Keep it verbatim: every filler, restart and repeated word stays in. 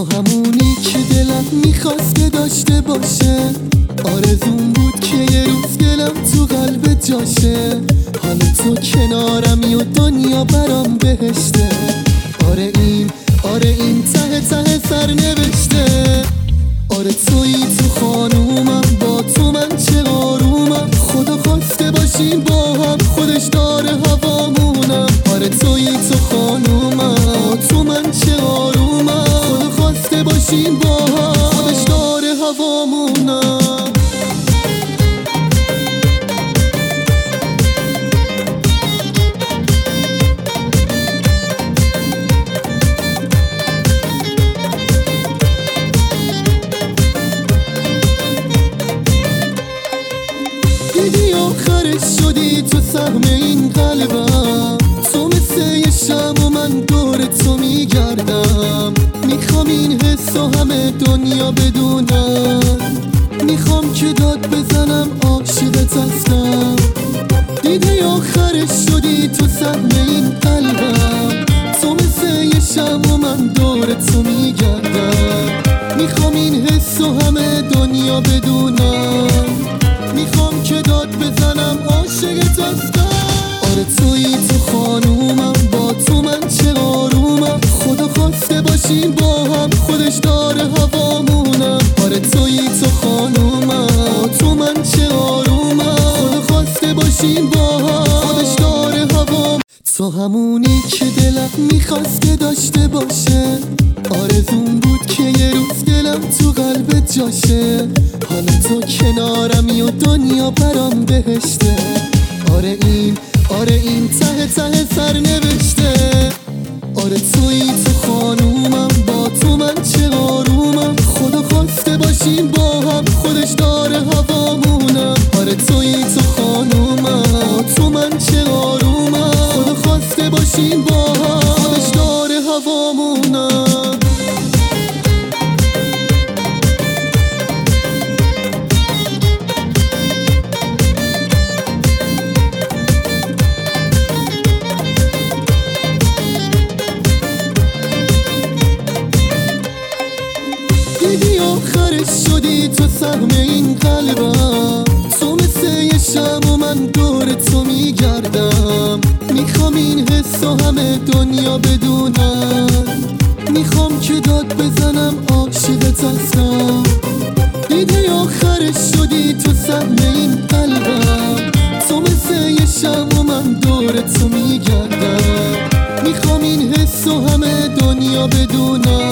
تو همونی که دلم میخواست که داشته باشه. آرزون بود که یه روز دلم تو قلبت جاشه. حالا تو کنارمی و دنیا برام بهشته. آره این آره این ته ته سر نوشته. آره تویی تو خانومم، با تو من چه آرومم. خدا خواسته باشیم با هم، خودش داره هوامونم. آره تویی تو خانومم، با تو من چه آرومم. خدا خواسته باشیم با هم، خودش داره هوامونم. دیدی آخرش شدی تو سهم این قلبم. تو مثل یه شمع و من دور تو میگردم. میخوام این حس و همه دنیا بدونم. میخوام که داد بزنم عاشقت هستم. دیدی آخرش شدی تو سهم این قلبم. تو مثل یه شمع و من دور تو میگردم. میخوام این حس و همه دنیا بدونم. میخوام که داد بزنم عاشقت هستم. آره تویی تو خانومم، با تو من چه آرومم. خدا خواسته باشیم با هم، خودش داره هوامونم. آره تویی تو خانومم، با تو من چه آرومم. خدا خواسته باشیم با هم، خودش داره هوام. تو همونی که دلم میخواست که داشته باشه. آرزون بود که یه روز دلم تو قلبت جاشه. حالا تو کنارمی و دنیا برام بهشته. آره این آره این ته ته سر نوشته. آره تویی تو خانومم، با تو من چه آرومم. خدا خواسته باشیم با هم، خودش داره هوامونم. آره تویی تو خانومم، با تو من چه آرومم. خدا خواسته باشیم با هم، خودش داره هوامونم. دیدی آخرش شدی تو سهم این قلبم. تو مثل یه شمع و من دور تو میگردم. میخوام این حس و همه دنیا بدونم. میخوام که داد بزنم عاشقت هستم. دیدی آخرش شدی تو سهم این قلبم. تو مثل یه شمع و من دور تو میگردم. میخوام این حس و همه دنیا بدونم.